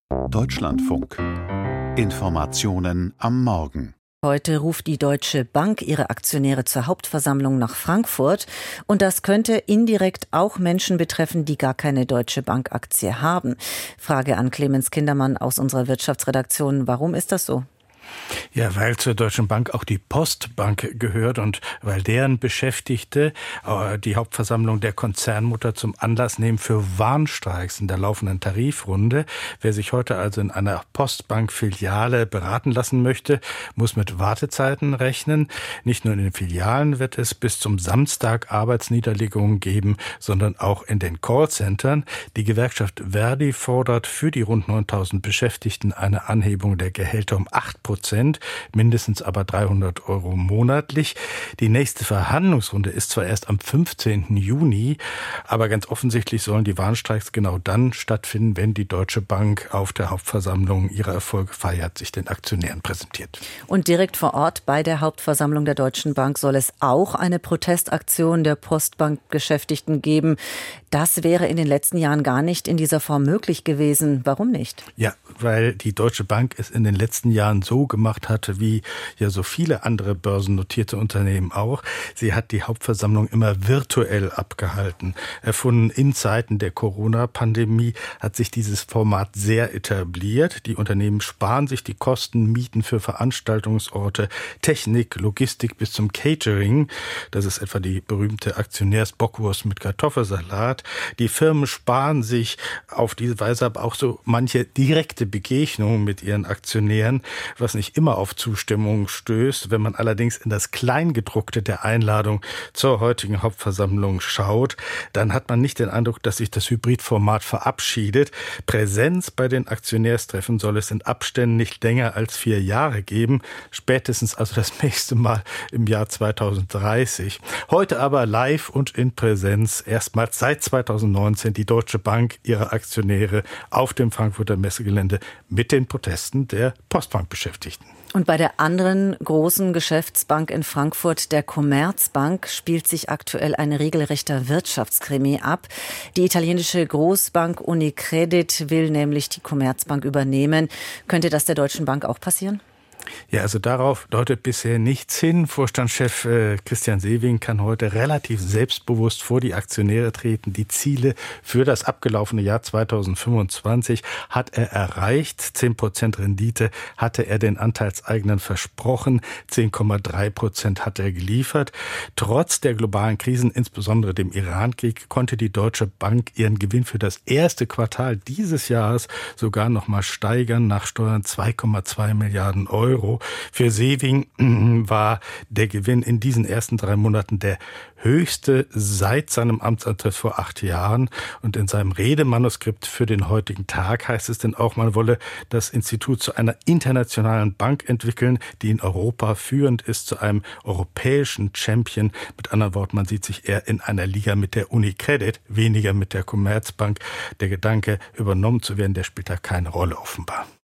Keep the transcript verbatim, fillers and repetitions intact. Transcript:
Deutschlandfunk. Informationen am Morgen. Heute ruft die Deutsche Bank ihre Aktionäre zur Hauptversammlung nach Frankfurt. Und das könnte indirekt auch Menschen betreffen, die gar keine Deutsche Bank-Aktie haben. Frage an Clemens Kindermann aus unserer Wirtschaftsredaktion. Warum ist das so? Ja, weil zur Deutschen Bank auch die Postbank gehört und weil deren Beschäftigte äh, die Hauptversammlung der Konzernmutter zum Anlass nehmen für Warnstreiks in der laufenden Tarifrunde. Wer sich heute also in einer Postbank-Filiale beraten lassen möchte, muss mit Wartezeiten rechnen. Nicht nur in den Filialen wird es bis zum Samstag Arbeitsniederlegungen geben, sondern auch in den Callcentern. Die Gewerkschaft Verdi fordert für die rund neuntausend Beschäftigten eine Anhebung der Gehälter um acht Prozent. Mindestens aber dreihundert Euro monatlich. Die nächste Verhandlungsrunde ist zwar erst am fünfzehnten Juni, aber ganz offensichtlich sollen die Warnstreiks genau dann stattfinden, wenn die Deutsche Bank auf der Hauptversammlung ihre Erfolge feiert, sich den Aktionären präsentiert. Und direkt vor Ort bei der Hauptversammlung der Deutschen Bank soll es auch eine Protestaktion der Postbank-Beschäftigten geben. Das wäre in den letzten Jahren gar nicht in dieser Form möglich gewesen. Warum nicht? Ja, weil die Deutsche Bank es in den letzten Jahren so gemacht hatte, wie ja so viele andere börsennotierte Unternehmen auch. Sie hat die Hauptversammlung immer virtuell abgehalten. Erfunden in Zeiten der Corona-Pandemie hat sich dieses Format sehr etabliert. Die Unternehmen sparen sich die Kosten, Mieten für Veranstaltungsorte, Technik, Logistik bis zum Catering. Das ist etwa die berühmte Aktionärsbockwurst mit Kartoffelsalat. Die Firmen sparen sich auf diese Weise aber auch so manche direkte Begegnungen mit ihren Aktionären, was nicht immer auf Zustimmung stößt. Wenn man allerdings in das Kleingedruckte der Einladung zur heutigen Hauptversammlung schaut, dann hat man nicht den Eindruck, dass sich das Hybridformat verabschiedet. Präsenz bei den Aktionärstreffen soll es in Abständen nicht länger als vier Jahre geben, spätestens also das nächste Mal im Jahr zweitausenddreißig. Heute aber live und in Präsenz, erstmals seit zweitausendneunzehn die Deutsche Bank ihre Aktionäre auf dem Frankfurter Messegelände mit den Protesten der Postbankbeschäftigten. Und bei der anderen großen Geschäftsbank in Frankfurt, der Commerzbank, spielt sich aktuell ein regelrechter Wirtschaftskrimi ab. Die italienische Großbank Unicredit will nämlich die Commerzbank übernehmen. Könnte das der Deutschen Bank auch passieren? Ja, also darauf deutet bisher nichts hin. Vorstandschef äh, Christian Sewing kann heute relativ selbstbewusst vor die Aktionäre treten. Die Ziele für das abgelaufene Jahr zweitausendfünfundzwanzig hat er erreicht. zehn Prozent Rendite hatte er den Anteilseignern versprochen. zehn Komma drei Prozent hat er geliefert. Trotz der globalen Krisen, insbesondere dem Irankrieg, konnte die Deutsche Bank ihren Gewinn für das erste Quartal dieses Jahres sogar noch mal steigern, nach Steuern zwei Komma zwei Milliarden Euro. Für Sewing war der Gewinn in diesen ersten drei Monaten der höchste seit seinem Amtsantritt vor acht Jahren. Und in seinem Redemanuskript für den heutigen Tag heißt es denn auch, man wolle das Institut zu einer internationalen Bank entwickeln, die in Europa führend ist, zu einem europäischen Champion. Mit anderen Worten, man sieht sich eher in einer Liga mit der Unicredit, weniger mit der Commerzbank. Der Gedanke, übernommen zu werden, der spielt da keine Rolle offenbar.